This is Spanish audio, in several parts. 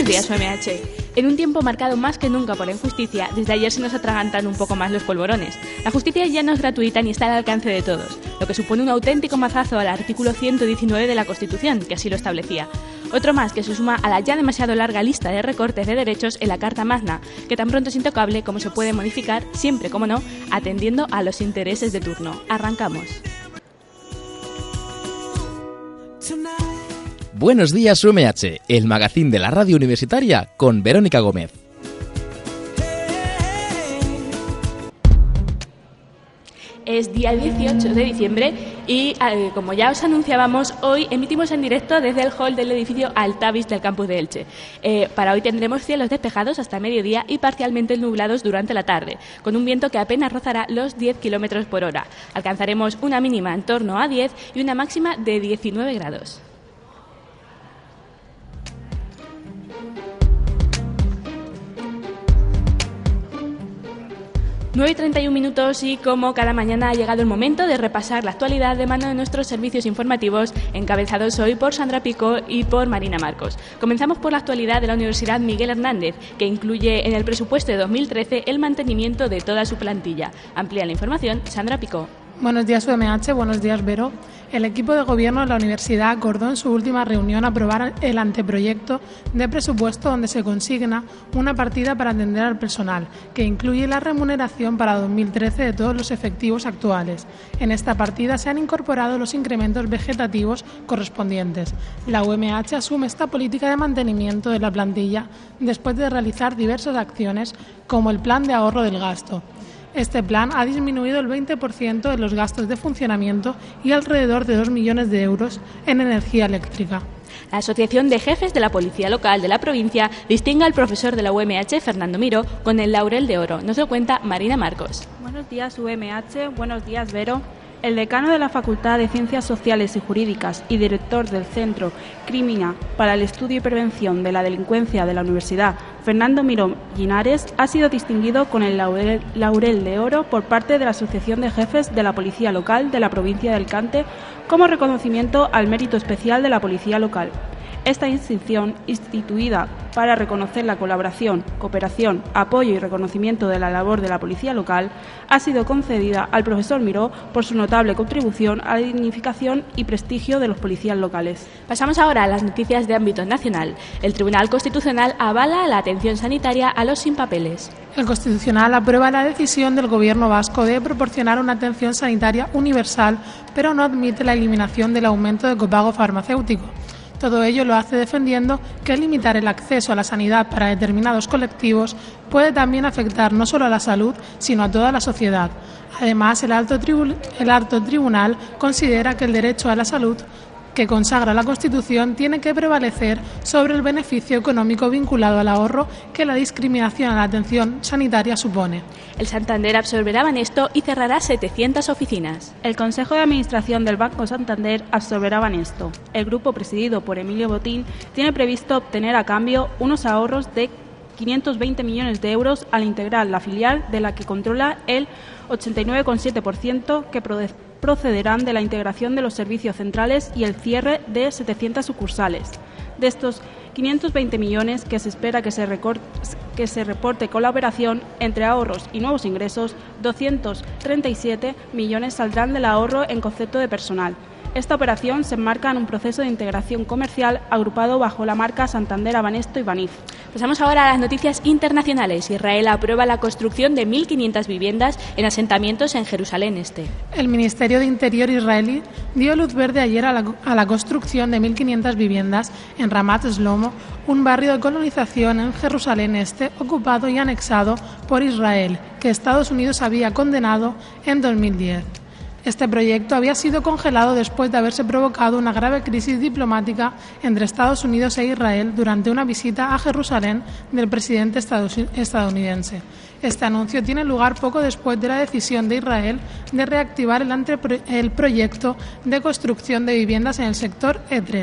Buenos días, UMH. En un tiempo marcado más que nunca por la injusticia, desde ayer se nos atragantan un poco más los polvorones. La justicia ya no es gratuita ni está al alcance de todos, lo que supone un auténtico mazazo al artículo 119 de la Constitución, que así lo establecía. Otro más que se suma a la ya demasiado larga lista de recortes de derechos en la Carta Magna, que tan pronto es intocable como se puede modificar, siempre, como no, atendiendo a los intereses de turno. Arrancamos. Buenos días UMH, el magazín de la radio universitaria con Verónica Gómez. Es día 18 de diciembre y, como ya os anunciábamos, hoy emitimos en directo desde el hall del edificio Altavis del campus de Elche. Para hoy tendremos cielos despejados hasta mediodía y parcialmente nublados durante la tarde, con un viento que apenas rozará los 10 km por hora. Alcanzaremos una mínima en torno a 10 y una máxima de 19 grados. Nueve y 31 minutos y como cada mañana ha llegado el momento de repasar la actualidad de mano de nuestros servicios informativos, encabezados hoy por Sandra Picó y por Marina Marcos. Comenzamos por la actualidad de la Universidad Miguel Hernández, que incluye en el presupuesto de 2013 el mantenimiento de toda su plantilla. Amplía la información Sandra Picó. Buenos días UMH, buenos días Vero. El equipo de gobierno de la universidad acordó en su última reunión aprobar el anteproyecto de presupuesto donde se consigna una partida para atender al personal, que incluye la remuneración para 2013 de todos los efectivos actuales. En esta partida se han incorporado los incrementos vegetativos correspondientes. La UMH asume esta política de mantenimiento de la plantilla después de realizar diversas acciones como el plan de ahorro del gasto. Este plan ha disminuido el 20% de los gastos de funcionamiento y alrededor de 2 millones de euros en energía eléctrica. La Asociación de Jefes de la Policía Local de la provincia distingue al profesor de la UMH, Fernando Miró, con el Laurel de Oro. Nos lo cuenta Marina Marcos. Buenos días UMH, buenos días Vero. El decano de la Facultad de Ciencias Sociales y Jurídicas y director del Centro Crímina para el Estudio y Prevención de la Delincuencia de la Universidad, Fernando Miró Linares, ha sido distinguido con el Laurel de Oro por parte de la Asociación de Jefes de la Policía Local de la provincia de Alicante como reconocimiento al mérito especial de la policía local. Esta distinción, instituida para reconocer la colaboración, cooperación, apoyo y reconocimiento de la labor de la policía local, ha sido concedida al profesor Miró por su notable contribución a la dignificación y prestigio de los policías locales. Pasamos ahora a las noticias de ámbito nacional. El Tribunal Constitucional avala la atención sanitaria a los sin papeles. El Constitucional aprueba la decisión del Gobierno vasco de proporcionar una atención sanitaria universal, pero no admite la eliminación del aumento de copago farmacéutico. Todo ello lo hace defendiendo que limitar el acceso a la sanidad para determinados colectivos puede también afectar no solo a la salud, sino a toda la sociedad. Además, el alto tribunal considera que el derecho a la salud que consagra la Constitución tiene que prevalecer sobre el beneficio económico vinculado al ahorro que la discriminación a la atención sanitaria supone. El Santander absorberá Banesto y cerrará 700 oficinas. El Consejo de Administración del Banco Santander absorberá Banesto. El grupo presidido por Emilio Botín tiene previsto obtener a cambio unos ahorros de 520 millones de euros al integrar la filial de la que controla el 89,7% que procederán de la integración de los servicios centrales y el cierre de 700 sucursales. De estos 520 millones que se espera que se reporte con la operación, entre ahorros y nuevos ingresos, 237 millones saldrán del ahorro en concepto de personal. Esta operación se enmarca en un proceso de integración comercial agrupado bajo la marca Santander, Banesto y Banif. Pasamos ahora a las noticias internacionales. Israel aprueba la construcción de 1.500 viviendas en asentamientos en Jerusalén Este. El Ministerio de Interior israelí dio luz verde ayer a la construcción de 1.500 viviendas en Ramat Shlomo, un barrio de colonización en Jerusalén Este ocupado y anexado por Israel, que Estados Unidos había condenado en 2010. Este proyecto había sido congelado después de haberse provocado una grave crisis diplomática entre Estados Unidos e Israel durante una visita a Jerusalén del presidente estadounidense. Este anuncio tiene lugar poco después de la decisión de Israel de reactivar el proyecto de construcción de viviendas en el sector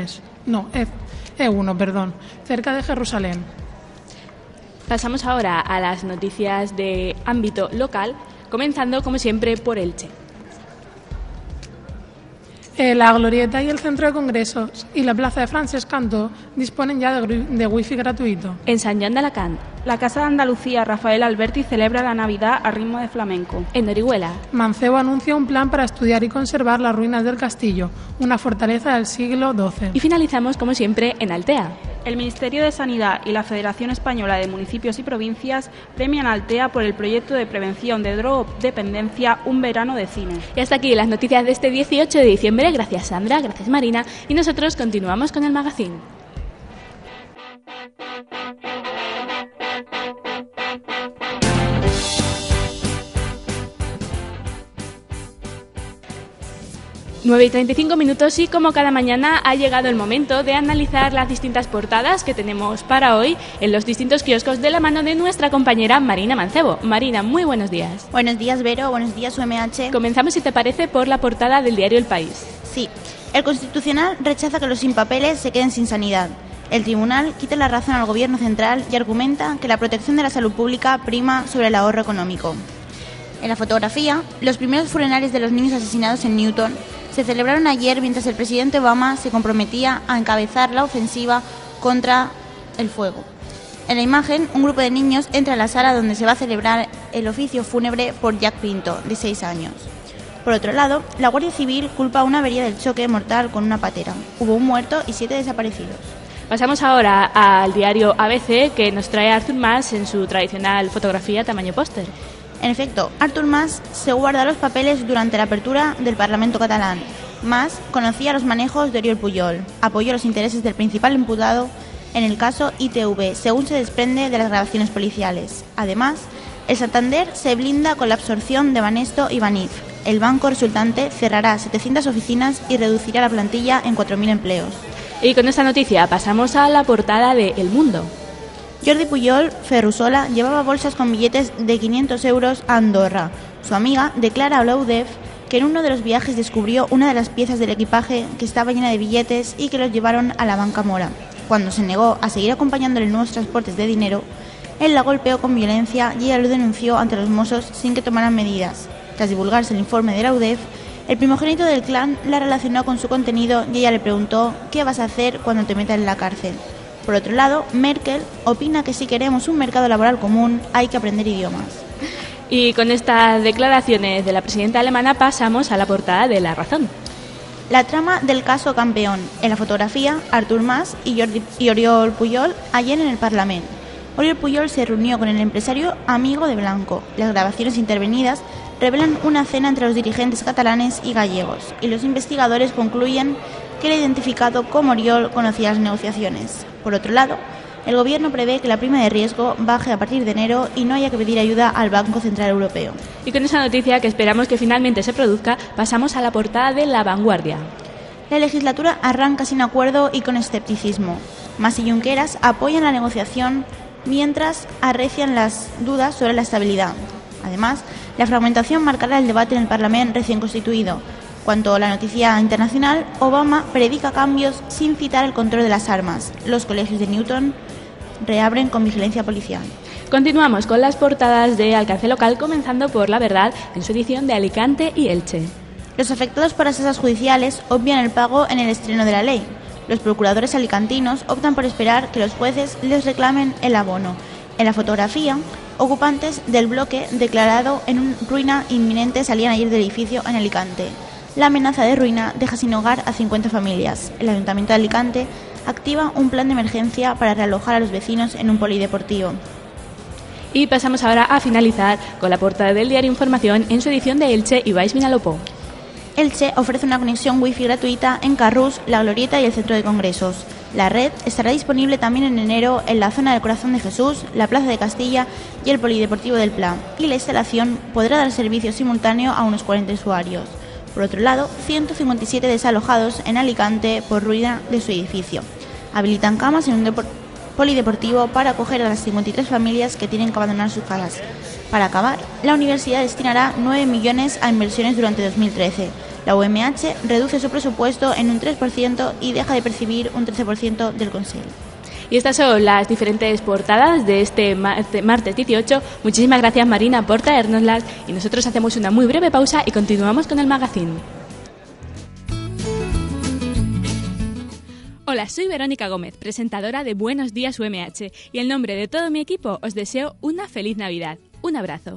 E1, cerca de Jerusalén. Pasamos ahora a las noticias de ámbito local, comenzando como siempre por Elche. La Glorieta y el Centro de Congresos y la Plaza de Francesc Cantó disponen ya de wifi gratuito. En Sant Joan d'Alacant, la Casa de Andalucía Rafael Alberti celebra la Navidad a ritmo de flamenco. En Orihuela, Mancebo anuncia un plan para estudiar y conservar las ruinas del castillo, una fortaleza del siglo XII. Y finalizamos, como siempre, en Altea. El Ministerio de Sanidad y la Federación Española de Municipios y Provincias premian a Altea por el proyecto de prevención de drogodependencia Un verano de cine. Y hasta aquí las noticias de este 18 de diciembre. Gracias Sandra, gracias Marina, y nosotros continuamos con el magazine. Nueve y 35 minutos y como cada mañana ha llegado el momento de analizar las distintas portadas que tenemos para hoy en los distintos kioscos de la mano de nuestra compañera Marina Mancebo. Marina, muy buenos días. Buenos días, Vero. Buenos días, UMH. Comenzamos, si te parece, por la portada del diario El País. Sí. El Constitucional rechaza que los sin papeles se queden sin sanidad. El Tribunal quita la razón al Gobierno central y argumenta que la protección de la salud pública prima sobre el ahorro económico. En la fotografía, los primeros funerales de los niños asesinados en Newton se celebraron ayer mientras el presidente Obama se comprometía a encabezar la ofensiva contra el fuego. En la imagen, un grupo de niños entra a la sala donde se va a celebrar el oficio fúnebre por Jack Pinto, de 6 años. Por otro lado, la Guardia Civil culpa una avería del choque mortal con una patera. Hubo un muerto y 7 desaparecidos. Pasamos ahora al diario ABC, que nos trae Artur Mas en su tradicional fotografía tamaño póster. En efecto, Artur Mas se guarda los papeles durante la apertura del Parlamento catalán. Mas conocía los manejos de Oriol Pujol, apoyó los intereses del principal imputado en el caso ITV, según se desprende de las grabaciones policiales. Además, el Santander se blinda con la absorción de Banesto y Banif. El banco resultante cerrará 700 oficinas y reducirá la plantilla en 4.000 empleos. Y con esta noticia pasamos a la portada de El Mundo. Jordi Pujol Ferrusola llevaba bolsas con billetes de 500 euros a Andorra. Su amiga declara a la UDEF que en uno de los viajes descubrió una de las piezas del equipaje que estaba llena de billetes y que los llevaron a la banca Mora. Cuando se negó a seguir acompañándole en nuevos transportes de dinero, él la golpeó con violencia y ella lo denunció ante los Mossos sin que tomaran medidas. Tras divulgarse el informe de la UDEF, el primogénito del clan la relacionó con su contenido y ella le preguntó ¿qué vas a hacer cuando te metan en la cárcel? Por otro lado, Merkel opina que si queremos un mercado laboral común hay que aprender idiomas. Y con estas declaraciones de la presidenta alemana pasamos a la portada de La Razón. La trama del caso Campeón. En la fotografía, Artur Mas y Oriol Pujol ayer en el Parlamento. Oriol Pujol se reunió con el empresario amigo de Blanco. Las grabaciones intervenidas revelan una cena entre los dirigentes catalanes y gallegos, y los investigadores concluyen que el identificado como Oriol conocía las negociaciones. Por otro lado, el Gobierno prevé que la prima de riesgo baje a partir de enero y no haya que pedir ayuda al Banco Central Europeo. Y con esa noticia, que esperamos que finalmente se produzca, pasamos a la portada de La Vanguardia. La legislatura arranca sin acuerdo y con escepticismo. Mas y Junqueras apoyan la negociación mientras arrecian las dudas sobre la estabilidad. Además, la fragmentación marcará el debate en el Parlamento recién constituido. Cuanto a la noticia internacional, Obama predica cambios sin citar el control de las armas. Los colegios de Newton reabren con vigilancia policial. Continuamos con las portadas de alcance local, comenzando por La Verdad en su edición de Alicante y Elche. Los afectados por las tasas judiciales obvian el pago en el estreno de la ley. Los procuradores alicantinos optan por esperar que los jueces les reclamen el abono. En la fotografía, ocupantes del bloque declarado en ruina inminente salían ayer del edificio en Alicante. La amenaza de ruina deja sin hogar a 50 familias. El Ayuntamiento de Alicante activa un plan de emergencia para realojar a los vecinos en un polideportivo. Y pasamos ahora a finalizar con la portada del diario Información en su edición de Elche y Baix Vinalopó. Elche ofrece una conexión wifi gratuita en Carrús, La Glorieta y el Centro de Congresos. La red estará disponible también en enero en la zona del Corazón de Jesús, la Plaza de Castilla y el Polideportivo del Pla. Y la instalación podrá dar servicio simultáneo a unos 40 usuarios. Por otro lado, 157 desalojados en Alicante por ruina de su edificio. Habilitan camas en un polideportivo para acoger a las 53 familias que tienen que abandonar sus casas. Para acabar, la universidad destinará 9 millones a inversiones durante 2013. La UMH reduce su presupuesto en un 3% y deja de percibir un 13% del Consell. Y estas son las diferentes portadas de este martes 18. Muchísimas gracias, Marina, por traérnoslas. Y nosotros hacemos una muy breve pausa y continuamos con el magazine. Hola, soy Verónica Gómez, presentadora de Buenos Días UMH, y en nombre de todo mi equipo os deseo una feliz Navidad. Un abrazo.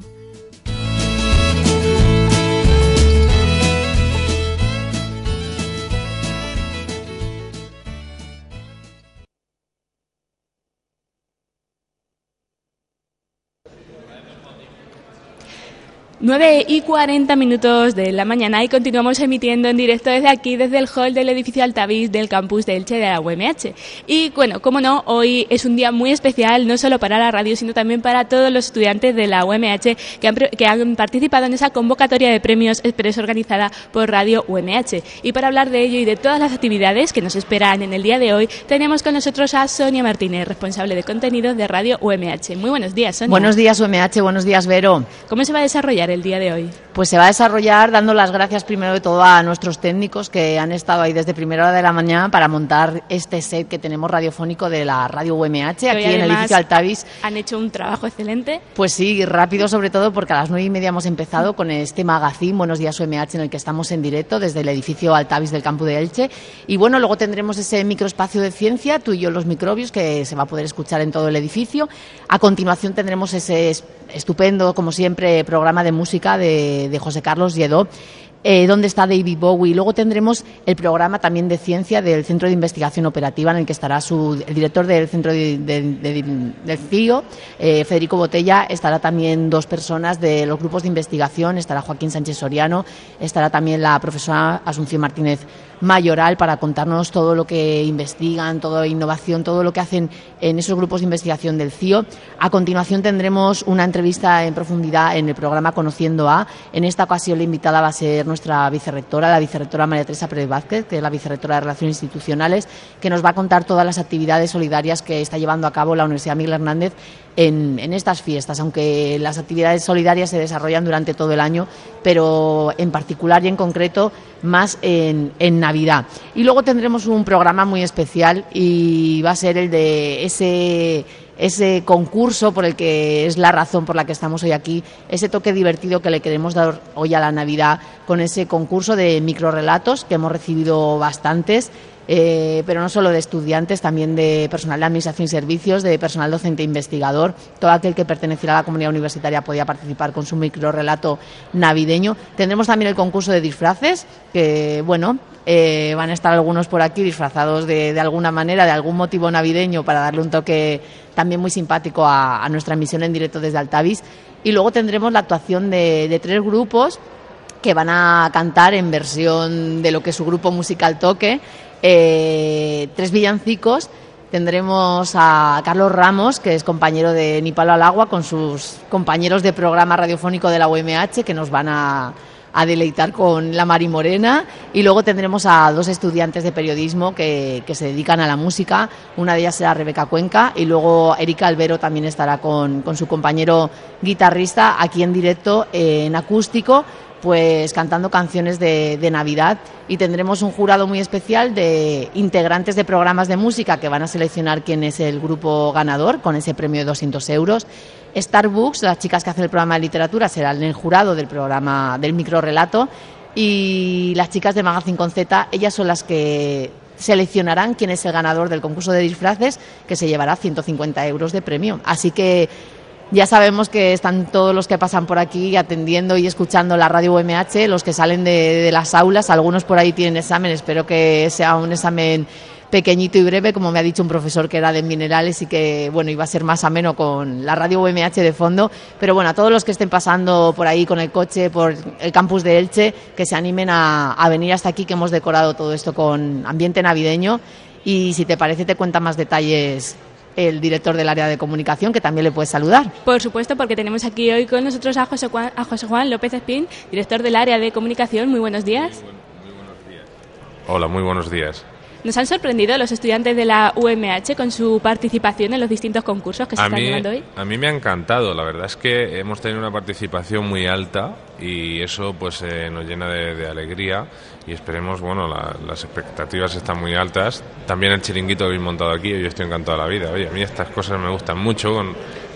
Nueve y 40 minutos de la mañana y continuamos emitiendo en directo desde aquí, desde el hall del edificio Altavix del campus de Elche de la UMH. Y bueno, como no, hoy es un día muy especial, no solo para la radio, sino también para todos los estudiantes de la UMH que han participado en esa convocatoria de premios express organizada por Radio UMH. Y para hablar de ello y de todas las actividades que nos esperan en el día de hoy, tenemos con nosotros a Sonia Martínez, responsable de contenidos de Radio UMH. Muy buenos días, Sonia. Buenos días, UMH, buenos días, Vero. ¿Cómo se va a desarrollar el día de hoy? Pues se va a desarrollar dando las gracias primero de todo a nuestros técnicos que han estado ahí desde primera hora de la mañana para montar este set que tenemos radiofónico de la Radio UMH aquí en el edificio Altavix. Han hecho un trabajo excelente. Pues sí, rápido sobre todo porque a las 9:30 hemos empezado con este magazine Buenos Días UMH en el que estamos en directo desde el edificio Altavix del campus de Elche. Y bueno, luego tendremos ese microespacio de ciencia, Tú y yo los microbios, que se va a poder escuchar en todo el edificio. A continuación tendremos ese estupendo, como siempre, programa de música de José Carlos Lledó, donde está David Bowie. Luego tendremos el programa también de ciencia del Centro de Investigación Operativa, en el que estará el director del Centro del CIO, Federico Botella. Estará también dos personas de los grupos de investigación, estará Joaquín Sánchez Soriano, estará también la profesora Asunción Martínez Mayoral para contarnos todo lo que investigan, toda innovación, todo lo que hacen en esos grupos de investigación del CIO. A continuación tendremos una entrevista en profundidad en el programa Conociendo A. En esta ocasión la invitada va a ser nuestra vicerrectora, la vicerrectora María Teresa Pérez Vázquez, que es la vicerrectora de Relaciones Institucionales, que nos va a contar todas las actividades solidarias que está llevando a cabo la Universidad Miguel Hernández en estas fiestas, aunque las actividades solidarias se desarrollan durante todo el año, pero en particular y en concreto más en Navidad. Y luego tendremos un programa muy especial y va a ser el de ese concurso por el que es la razón por la que estamos hoy aquí, ese toque divertido que le queremos dar hoy a la Navidad con ese concurso de microrelatos que hemos recibido bastantes. Pero no solo de estudiantes, también de personal de administración y servicios, de personal docente e investigador. Todo aquel que perteneciera a la comunidad universitaria podía participar con su microrelato navideño. Tendremos también el concurso de disfraces, que bueno, van a estar algunos por aquí disfrazados de alguna manera, de algún motivo navideño, para darle un toque también muy simpático a nuestra emisión en directo desde Altavix. Y luego tendremos la actuación de tres grupos que van a cantar en versión de lo que su grupo musical toque, tres villancicos. Tendremos a Carlos Ramos, que es compañero de Ni Palo al Agua, con sus compañeros de programa radiofónico de la UMH, que nos van a deleitar con La Mari Morena. Y luego tendremos a dos estudiantes de periodismo que se dedican a la música. Una de ellas será Rebeca Cuenca y luego Erika Albero también estará con su compañero guitarrista aquí en directo, en acústico, pues cantando canciones de Navidad. Y tendremos un jurado muy especial de integrantes de programas de música que van a seleccionar quién es el grupo ganador con ese premio de 200 euros. Starbucks, las chicas que hacen el programa de literatura, serán el jurado del programa del microrelato, y las chicas de Magazine con Z, ellas son las que seleccionarán quién es el ganador del concurso de disfraces, que se llevará 150 euros de premio. Así que ya sabemos que están todos los que pasan por aquí atendiendo y escuchando la radio UMH, los que salen de las aulas. Algunos por ahí tienen examen, espero que sea un examen pequeñito y breve, como me ha dicho un profesor que era de minerales y que bueno, iba a ser más ameno con la radio UMH de fondo. Pero bueno, a todos los que estén pasando por ahí con el coche, por el campus de Elche, que se animen a venir hasta aquí, que hemos decorado todo esto con ambiente navideño. Y si te parece, te cuenta más detalles el director del área de comunicación, que también le puedes saludar. Por supuesto, porque tenemos aquí hoy con nosotros a José Juan López Espín, director del área de comunicación. Muy buenos días. Muy buenos días. Hola, muy buenos días. ¿Nos han sorprendido los estudiantes de la UMH con su participación en los distintos concursos que se están llevando hoy? A mí me ha encantado. La verdad es que hemos tenido una participación muy alta y eso pues nos llena de alegría, y esperemos, bueno, las expectativas están muy altas. También el chiringuito que habéis montado aquí, yo estoy encantado de la vida. Oye, a mí estas cosas me gustan mucho,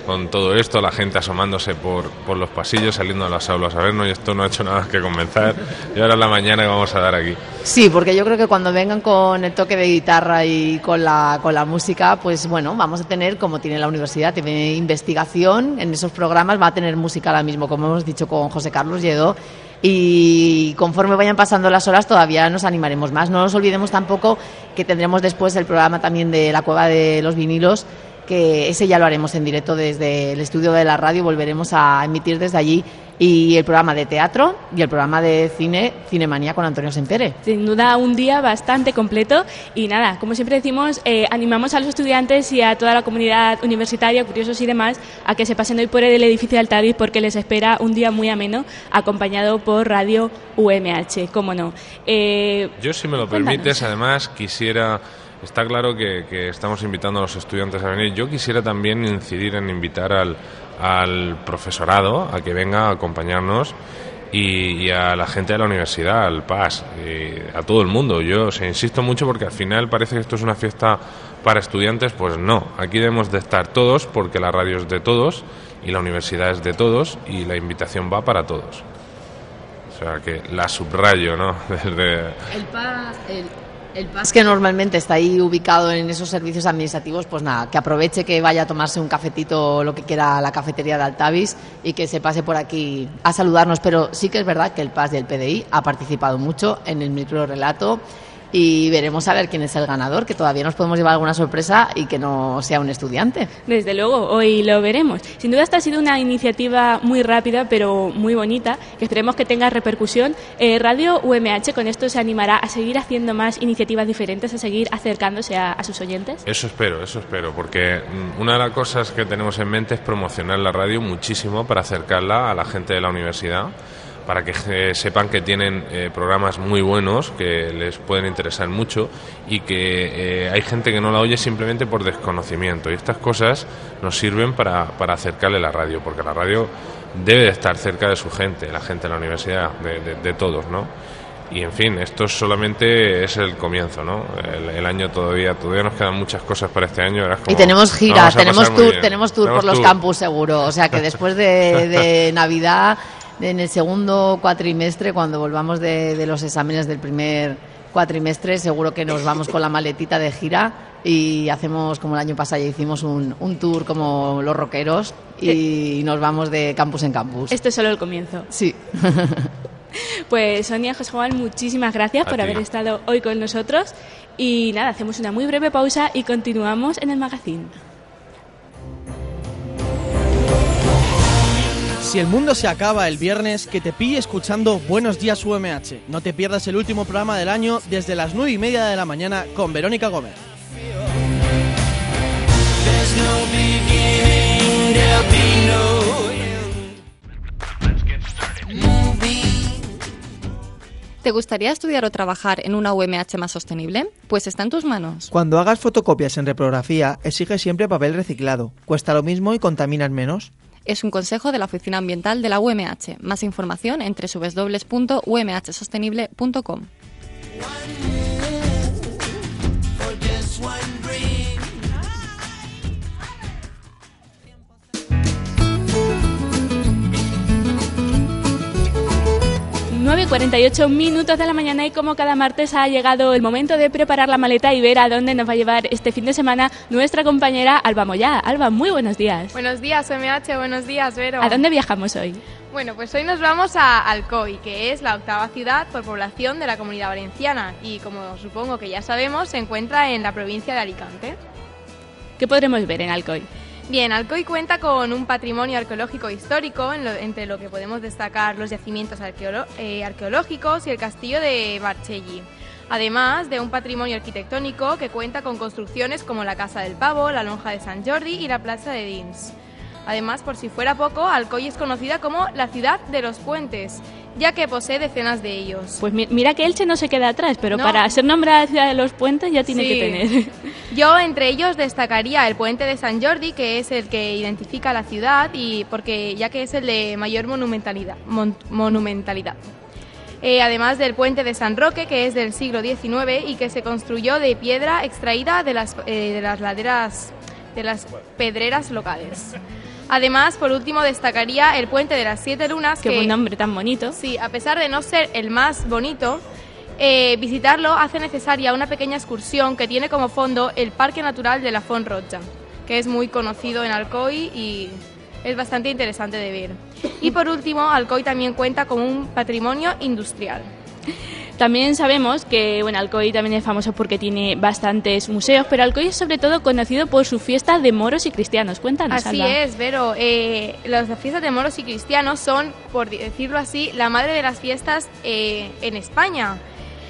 con todo esto, la gente asomándose por los pasillos, saliendo a las aulas a vernos, y esto no ha hecho nada que comenzar. Y ahora es la mañana que vamos a dar aquí. Sí, porque yo creo que cuando vengan con el toque de guitarra y con la música, pues bueno, vamos a tener, como tiene la universidad, tiene investigación, en esos programas va a tener música ahora mismo, como hemos dicho con José Carlos Lledó, y conforme vayan pasando las horas todavía nos animaremos más. No nos olvidemos tampoco que tendremos después el programa también de la Cueva de los Vinilos, que ese ya lo haremos en directo desde el estudio de la radio, volveremos a emitir desde allí, y el programa de teatro y el programa de cine, Cinemanía con Antonio Sempere. Sin duda un día bastante completo, y nada, como siempre decimos, animamos a los estudiantes y a toda la comunidad universitaria, curiosos y demás, a que se pasen hoy por el edificio de Altavis, porque les espera un día muy ameno, acompañado por Radio UMH, cómo no. Yo, si me lo permites, además quisiera... Está claro que estamos invitando a los estudiantes a venir. Yo quisiera también incidir en invitar al profesorado a que venga a acompañarnos, y a la gente de la universidad, al PAS, a todo el mundo. Yo insisto mucho, porque al final parece que esto es una fiesta para estudiantes. Pues no, aquí debemos de estar todos, porque la radio es de todos y la universidad es de todos, y la invitación va para todos. O sea, que la subrayo, ¿no? El PAS, que normalmente está ahí ubicado en esos servicios administrativos, pues nada, que aproveche, que vaya a tomarse un cafetito o lo que quiera a la cafetería de Altavis, y que se pase por aquí a saludarnos. Pero sí que es verdad que el PAS del PDI ha participado mucho en el microrelato, y veremos a ver quién es el ganador, que todavía nos podemos llevar alguna sorpresa y que no sea un estudiante. Desde luego, hoy lo veremos. Sin duda esta ha sido una iniciativa muy rápida pero muy bonita, que esperemos que tenga repercusión. Radio UMH con esto se animará a seguir haciendo más iniciativas diferentes, a seguir acercándose a sus oyentes. Eso espero, porque una de las cosas que tenemos en mente es promocionar la radio muchísimo, para acercarla a la gente de la universidad, para que sepan que tienen programas muy buenos que les pueden interesar mucho, y que hay gente que no la oye simplemente por desconocimiento, y estas cosas nos sirven para acercarle la radio, porque la radio debe de estar cerca de su gente, la gente de la universidad, de todos, ¿no? Y en fin, esto solamente es el comienzo, ¿no? El año todavía nos quedan muchas cosas para este año. Y tenemos gira, tenemos tour por los campus seguro, o sea que después de Navidad, en el segundo cuatrimestre, cuando volvamos de los exámenes del primer cuatrimestre, seguro que nos vamos con la maletita de gira y hacemos, como el año pasado ya hicimos, un tour como los rockeros, y nos vamos de campus en campus. Esto es solo el comienzo. Sí. Pues Sonia, José Juan, muchísimas gracias por haber estado hoy con nosotros, y nada, hacemos una muy breve pausa y continuamos en el magazín. Si el mundo se acaba el viernes, que te pille escuchando Buenos Días UMH. No te pierdas el último programa del año desde las 9:30 de la mañana con Verónica Gómez. ¿Te gustaría estudiar o trabajar en una UMH más sostenible? Pues está en tus manos. Cuando hagas fotocopias en reprografía, exige siempre papel reciclado. Cuesta lo mismo y contaminas menos. Es un consejo de la Oficina Ambiental de la UMH. Más información en www.umhsostenible.com. 9:48 minutos de la mañana, y como cada martes ha llegado el momento de preparar la maleta y ver a dónde nos va a llevar este fin de semana nuestra compañera Alba Moyá. Alba, muy buenos días. Buenos días, UMH, buenos días, Vero. ¿A dónde viajamos hoy? Bueno, pues hoy nos vamos a Alcoy, que es la 8ª ciudad por población de la Comunidad Valenciana, y como supongo que ya sabemos, se encuentra en la provincia de Alicante. ¿Qué podremos ver en Alcoy? Bien, Alcoy cuenta con un patrimonio arqueológico histórico, entre lo que podemos destacar los yacimientos arqueológicos y el castillo de Barchelli. Además de un patrimonio arquitectónico que cuenta con construcciones como la Casa del Pavo, la Lonja de Sant Jordi y la Plaza de Dins. Además, por si fuera poco, Alcoy es conocida como la ciudad de los puentes, ya que posee decenas de ellos. Pues mira que Elche no se queda atrás, pero no, para ser nombrada la ciudad de los puentes ya tiene que tener. Yo entre ellos destacaría el puente de Sant Jordi, que es el que identifica la ciudad, y ya que es el de mayor monumentalidad. Además del puente de San Roque, que es del siglo XIX y que se construyó de piedra extraída de las laderas de las pedreras locales. Además, por último, destacaría el Puente de las 7 Lunas. Qué buen nombre tan bonito. Sí, a pesar de no ser el más bonito, visitarlo hace necesaria una pequeña excursión que tiene como fondo el Parque Natural de la Font Roja, que es muy conocido en Alcoi y es bastante interesante de ver. Y por último, Alcoi también cuenta con un patrimonio industrial. También sabemos que Alcoi también es famoso porque tiene bastantes museos, pero Alcoi es sobre todo conocido por su fiesta de moros y cristianos. Cuéntanos, Así Alba. es, Vero. Las fiestas de moros y cristianos son, por decirlo así, la madre de las fiestas en España.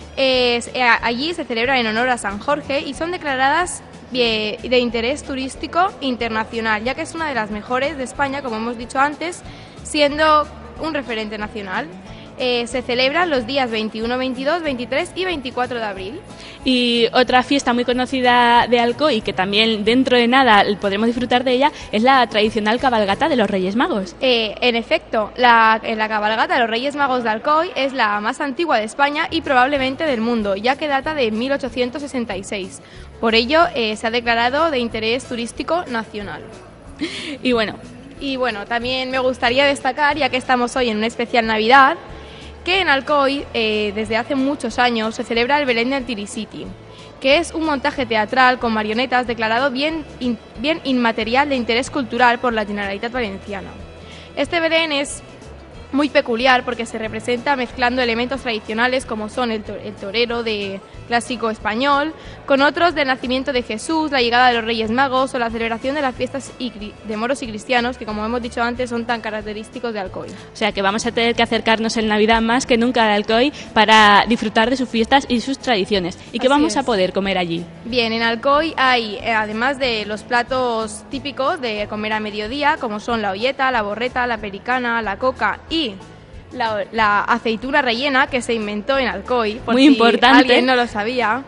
Allí se celebran en honor a San Jorge y son declaradas de interés turístico internacional, ya que es una de las mejores de España, como hemos dicho antes, siendo un referente nacional. Se celebran los días 21, 22, 23 y 24 de abril. Y otra fiesta muy conocida de Alcoi, que también dentro de nada podremos disfrutar de ella, es la tradicional cabalgata de los Reyes Magos. En efecto, la cabalgata de los Reyes Magos de Alcoi es la más antigua de España y probablemente del mundo, ya que data de 1866. Por ello, se ha declarado de interés turístico nacional. Y bueno, también me gustaría destacar, ya que estamos hoy en una especial Navidad, que en Alcoi, desde hace muchos años, se celebra el Belén del Tirisiti, que es un montaje teatral con marionetas declarado bien inmaterial de interés cultural por la Generalitat Valenciana. Este Belén es muy peculiar porque se representa mezclando elementos tradicionales como son el torero de clásico español con otros del nacimiento de Jesús, la llegada de los Reyes Magos o la celebración de las fiestas de moros y cristianos que, como hemos dicho antes, son tan característicos de Alcoi. O sea que vamos a tener que acercarnos en Navidad más que nunca a Alcoi para disfrutar de sus fiestas y sus tradiciones. ¿Y qué vamos a poder comer allí? Bien, en Alcoi hay, además de los platos típicos de comer a mediodía, como son la olleta, la borreta, la pericana, la coca y la aceituna rellena, que se inventó en Alcoi, por muy si importante. Alguien no lo sabía.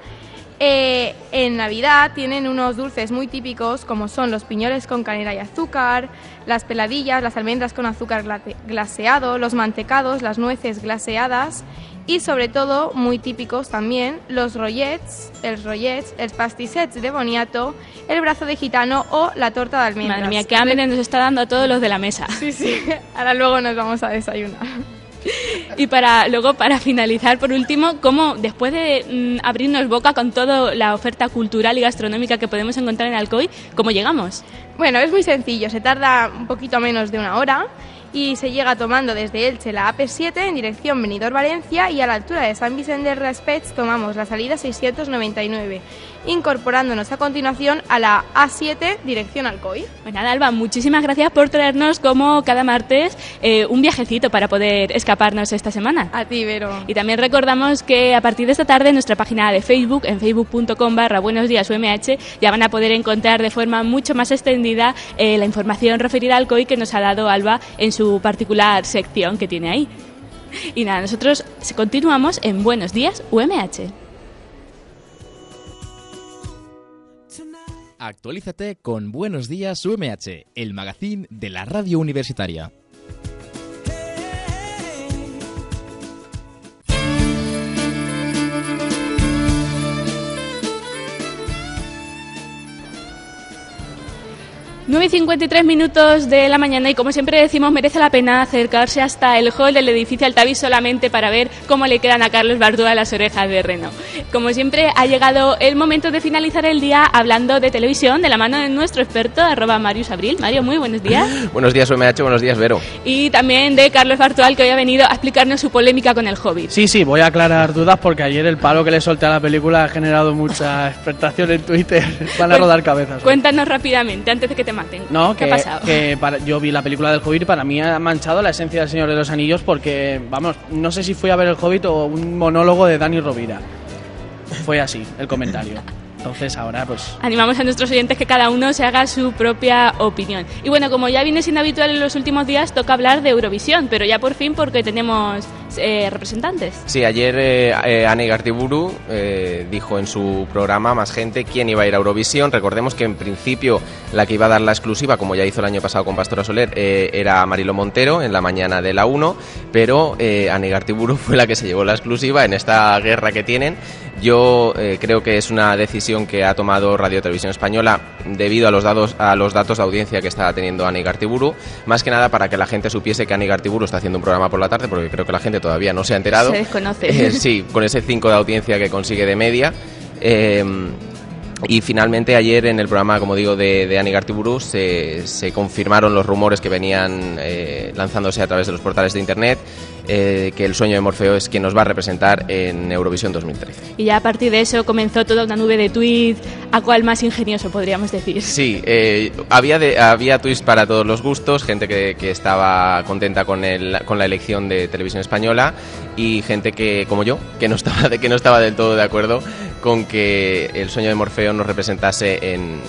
En Navidad tienen unos dulces muy típicos como son los piñoles con canela y azúcar, las peladillas, las almendras con azúcar glaseado, los mantecados, las nueces glaseadas y sobre todo muy típicos también los rollets, els pastissets de boniato, el brazo de gitano o la torta de almendras. Madre mía, qué hambre nos está dando a todos los de la mesa. Sí, ahora luego nos vamos a desayunar. Y para finalizar, por último, ¿cómo después de abrirnos boca con toda la oferta cultural y gastronómica que podemos encontrar en Alcoi, cómo llegamos? Bueno, es muy sencillo, se tarda un poquito menos de una hora y se llega tomando desde Elche la AP7 en dirección Benidorm-Valencia y a la altura de Sant Vicent del Raspeig tomamos la salida 699, incorporándonos a continuación a la A7 dirección Alcoi. Pues nada, Alba, muchísimas gracias por traernos como cada martes un viajecito para poder escaparnos esta semana. A ti, Vero. Y también recordamos que a partir de esta tarde en nuestra página de Facebook, en facebook.com/buenosdiasumh, ya van a poder encontrar de forma mucho más extendida la información referida al Alcoi que nos ha dado Alba en su particular sección que tiene ahí. Y nada, nosotros continuamos en Buenos Días UMH. Actualízate con Buenos Días UMH, el magazín de la radio universitaria. Nueve y 53 minutos de la mañana y como siempre decimos, merece la pena acercarse hasta el hall del edificio Altavis solamente para ver cómo le quedan a Carlos Bartúa las orejas de reno. Como siempre ha llegado el momento de finalizar el día hablando de televisión de la mano de nuestro experto @Marius Abril. Mario, muy buenos días. Buenos días UMH, buenos días Vero. Y también de Carlos Bartual, que hoy ha venido a explicarnos su polémica con el Hobbit. Sí, voy a aclarar dudas porque ayer el palo que le solté a la película ha generado mucha expectación en Twitter. Van a rodar cabezas. Cuéntanos rápidamente antes de que te maten. No, ¿Qué ha pasado? Yo vi la película del Hobbit y para mí ha manchado la esencia del Señor de los Anillos porque, vamos, no sé si fui a ver el Hobbit o un monólogo de Dani Rovira. Fue así el comentario. Entonces ahora pues... Animamos a nuestros oyentes que cada uno se haga su propia opinión. Y bueno, como ya viene siendo habitual en los últimos días, toca hablar de Eurovisión, pero ya por fin porque tenemos representantes. Sí, ayer Ane Igartiburu dijo en su programa Más Gente quién iba a ir a Eurovisión. Recordemos que en principio la que iba a dar la exclusiva, como ya hizo el año pasado con Pastora Soler, era Mariló Montero en la mañana de la 1, pero Ane Igartiburu fue la que se llevó la exclusiva en esta guerra que tienen. Yo creo que es una decisión que ha tomado Radio Televisión Española debido a los datos de audiencia que está teniendo Ane Igartiburu, más que nada para que la gente supiese que Ane Igartiburu está haciendo un programa por la tarde, porque creo que la gente todavía no se ha enterado. Se desconoce. Sí, con ese 5 de audiencia que consigue de media. Y finalmente ayer en el programa, como digo, de Ane Igartiburu se confirmaron los rumores que venían lanzándose a través de los portales de internet, que El Sueño de Morfeo es quien nos va a representar en Eurovisión 2013. Y ya a partir de eso comenzó toda una nube de tweets, a cual más ingenioso podríamos decir. Sí, había tweets para todos los gustos, gente que estaba contenta con la elección de Televisión Española y gente que, como yo, que no estaba del todo de acuerdo con que El Sueño de Morfeo nos representase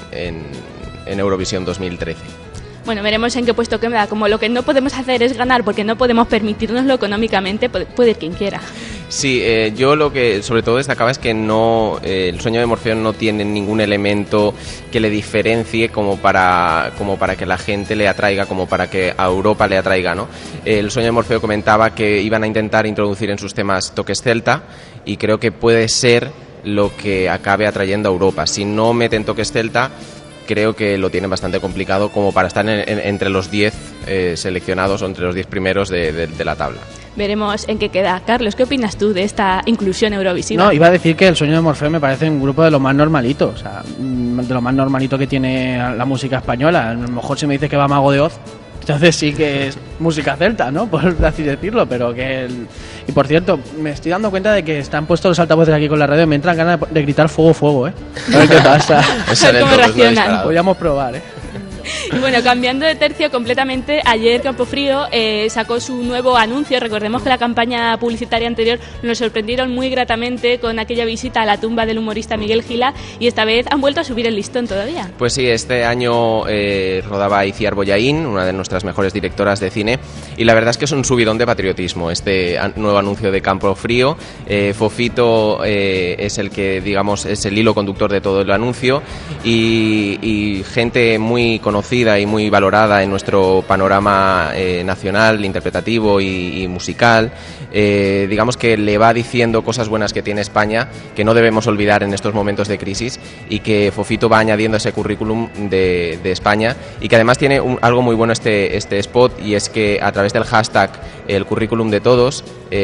en Eurovisión 2013. Bueno, veremos en qué puesto queda. Como lo que no podemos hacer es ganar porque no podemos permitirnoslo económicamente, puede ir quien quiera. Sí, yo lo que sobre todo destacaba es que El Sueño de Morfeo no tiene ningún elemento que le diferencie como para que la gente le atraiga, como para que a Europa le atraiga, ¿no? El Sueño de Morfeo comentaba que iban a intentar introducir en sus temas toques celta y creo que puede ser lo que acabe atrayendo a Europa. Si no meten toques celta, creo que lo tienen bastante complicado como para estar entre los 10 seleccionados o entre los 10 primeros de la tabla. Veremos en qué queda. Carlos, ¿qué opinas tú de esta inclusión eurovisiva? No, iba a decir que El Sueño de Morfeo me parece un grupo de lo más normalito, o sea, de lo más normalito que tiene la música española. A lo mejor si me dices que va Mago de Oz, entonces sí que es música celta, ¿no? Por así decirlo, pero que... Y por cierto, me estoy dando cuenta de que están puestos los altavoces aquí con la radio y me entran ganas de gritar fuego, fuego, ¿eh? A ver qué pasa. ¿Cómo reaccionan? Podríamos probar, ¿eh? Bueno, cambiando de tercio completamente, ayer Campofrío sacó su nuevo anuncio. Recordemos que la campaña publicitaria anterior nos sorprendieron muy gratamente con aquella visita a la tumba del humorista Miguel Gila y esta vez han vuelto a subir el listón todavía. Pues sí, este año rodaba Iciar Bollaín, una de nuestras mejores directoras de cine, y la verdad es que es un subidón de patriotismo este nuevo anuncio de Campofrío. Fofito es el que, digamos, es el hilo conductor de todo el anuncio y gente muy conocida y muy valorada en nuestro panorama nacional, interpretativo y musical, digamos que le va diciendo cosas buenas que tiene España, que no debemos olvidar en estos momentos de crisis, y que Fofito va añadiendo ese currículum de España, y que además tiene algo muy bueno este spot, y es que a través del hashtag el currículum de todos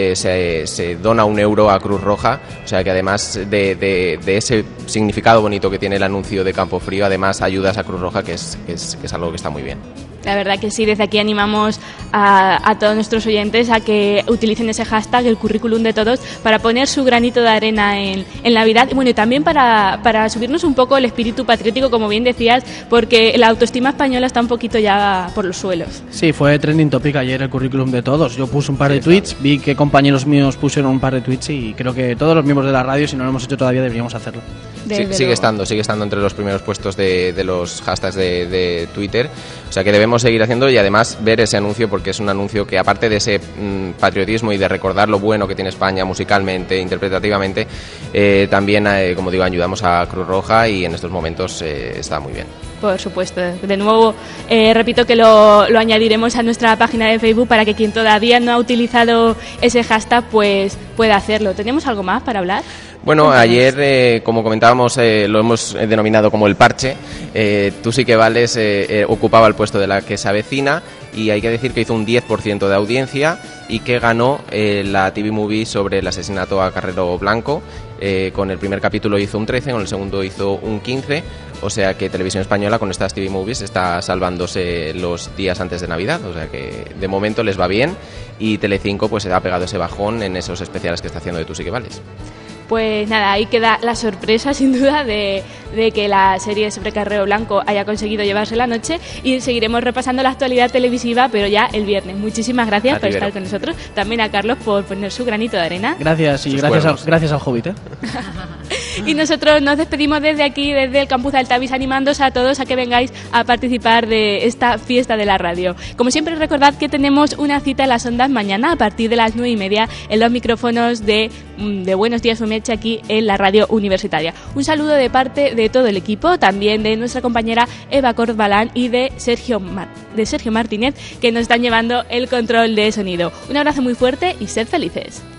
se dona €1 a Cruz Roja, o sea que además de ese significado bonito que tiene el anuncio de Campofrío, además ayudas a Cruz Roja, que es algo que está muy bien. La verdad que sí, desde aquí animamos a todos nuestros oyentes a que utilicen ese hashtag, el currículum de todos, para poner su granito de arena en Navidad, y bueno, y también para subirnos un poco el espíritu patriótico, como bien decías, porque la autoestima española está un poquito ya por los suelos. Sí, fue trending topic ayer el currículum de todos. Yo puse un par de tweets, vi que compañeros míos pusieron un par de tweets y creo que todos los miembros de la radio, si no lo hemos hecho todavía, deberíamos hacerlo. Sí, sigue estando entre los primeros puestos de los hashtags de Twitter, o sea que debemos seguir haciendo y además ver ese anuncio, porque es un anuncio que, aparte de ese patriotismo y de recordar lo bueno que tiene España musicalmente, interpretativamente, también, como digo, ayudamos a Cruz Roja y en estos momentos está muy bien. Por supuesto. De nuevo, repito que lo añadiremos a nuestra página de Facebook para que quien todavía no ha utilizado ese hashtag pues pueda hacerlo. ¿Tenemos algo más para hablar? Bueno, ayer, como comentábamos, lo hemos denominado como el parche. Tú sí que vales, ocupaba el puesto de la que se avecina, y hay que decir que hizo un 10% de audiencia y que ganó la TV Movie sobre el asesinato a Carrero Blanco. Con el primer capítulo hizo un 13, con el segundo hizo un 15, o sea que Televisión Española con estas TV Movies está salvándose los días antes de Navidad, o sea que de momento les va bien, y Telecinco pues se ha pegado ese bajón en esos especiales que está haciendo de Tú sí que vales. Pues nada, ahí queda la sorpresa sin duda de que la serie sobre Carrero Blanco haya conseguido llevarse la noche, y seguiremos repasando la actualidad televisiva, pero ya el viernes. Muchísimas gracias por estar con nosotros, también a Carlos por poner su granito de arena. Gracias, y gracias al Hobbit, Y nosotros nos despedimos desde aquí, desde el campus de Altavis, animándoos a todos a que vengáis a participar de esta fiesta de la radio. Como siempre, recordad que tenemos una cita en las ondas mañana a partir de las 9:30 en los micrófonos de Buenos Días UMH aquí en la radio universitaria. Un saludo de parte de todo el equipo, también de nuestra compañera Eva Corbalán y de Sergio Martínez, que nos están llevando el control de sonido. Un abrazo muy fuerte y sed felices.